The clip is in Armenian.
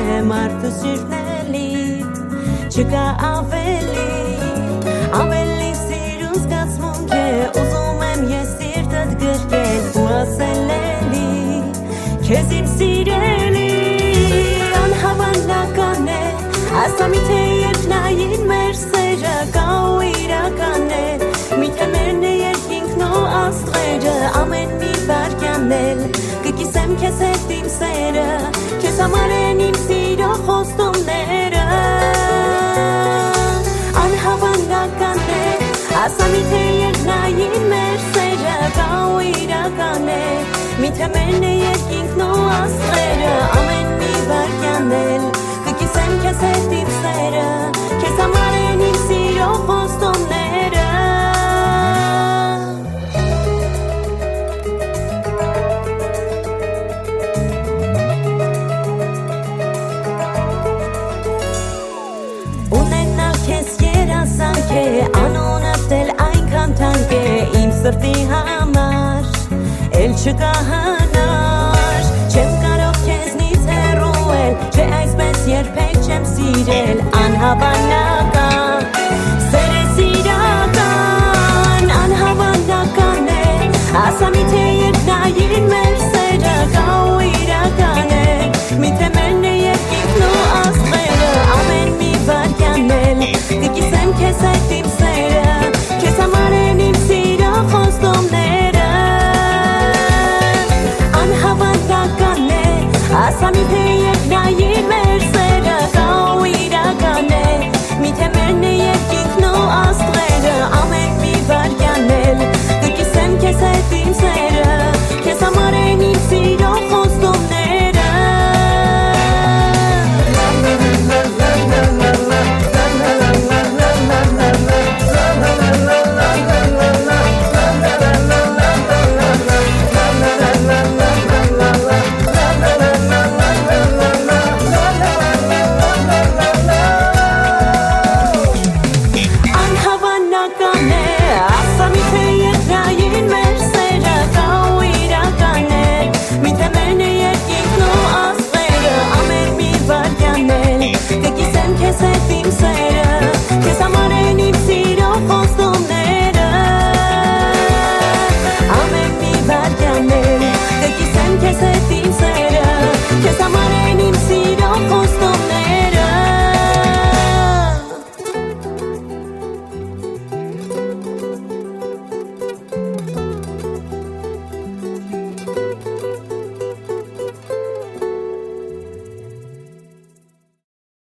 մարդու սիրտելիդ չկա ավելի սիրուն զգացմունք է ուզում եմ ես սիրտդ գրկել ու ասել էլի քեզ իմ սիրելի անհավանական է ասա միթե երկնային մեր սերը կա ու իրական է միթե մերն է երկինքն ու աստղերը ամեն մի վայրկյանն էլ կկիսեմ քեզ հետ իմ սերը քեզ համար են իմ սիրո խոստումները անհավանական է ասա միթե երկնային մեր սերը կա ու իրական է միթե մերն է երկինքն ու աստղերը ամեն մի վայրկյանն էլ կկիսեմ քեզ հետ իմ սերը քեզ համար են իմ սիրո խոստումները անոնդ էլ այնքան թանկ է իմ սրտի համար էլ չկա հանար չեմ կարող քեզնից հեռուել չէ այսպես երբեք չեմ սիրել անհավան